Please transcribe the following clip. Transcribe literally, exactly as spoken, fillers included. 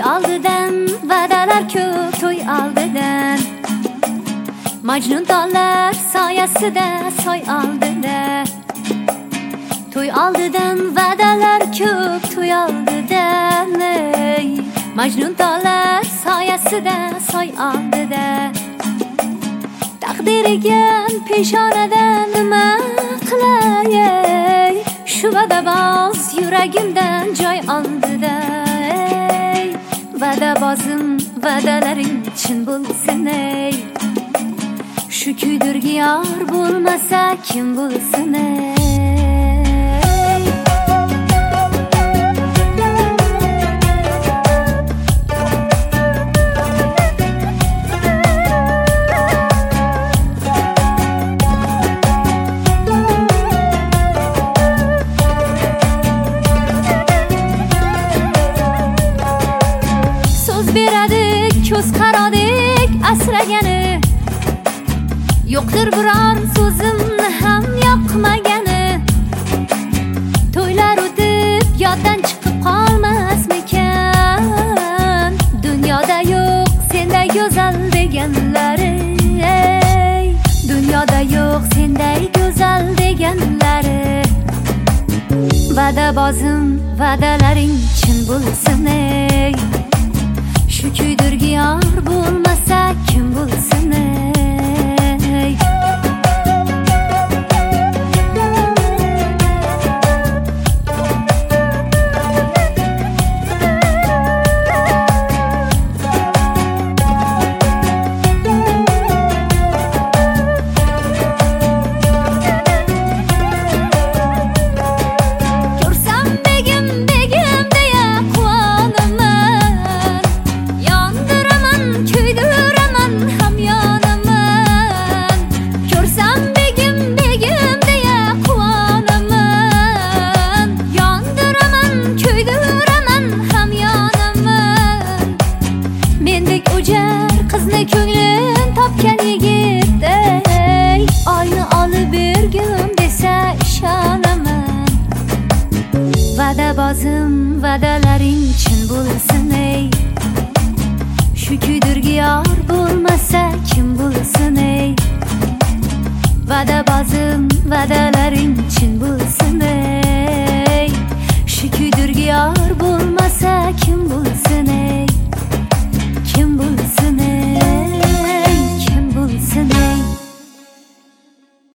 oldidan va'dalar ko'p, to'y oldidan Majnun tollar soyasida, soy oldida To'y oldidan va'dalar ko'p, to'y oldidan ey Majnun tollar soyasida, soy oldida Taqdiriga peshonadan nima qilay Shu va'daboz yuragimdan joy oldida ey Va'dabozim va'dalaring chin bo'lsin ey Shu kuydirgi yor bo'lmasa kim bo'lsin ey ko'z qarodik asragani Yo'qdir biror so'zimni ham yoqmagani To'ylar o'tib yoddan chiqib qolmasmikan Dunyoda yo'q senday go'zal deganlari ey Dunyoda yo'q senday go'zal deganlari Va'dabozim va'dalaring chin bo'lsin ey Shu kuydirgi yor bo'lmasa kim bo'lsin ey Ko'rsam begim begim deya quvonaman Yondiraman kuydiraman hamyonaman Ko'rsam begim begim deya quvonaman Yondiraman kuydiraman hamyonaman Mendek o'jar qizni ko'nglim topgan yigit ey Oyni olib bergim desa ishonaman Va'dabozim va'dalaring chin bo'lsin ey Shu kuydirgi yor bo'lmasa kim bo'lsin ey Va'dabozim va'dalaring chin bo'lsin ey Shu kuydirgi yor bo'lmasa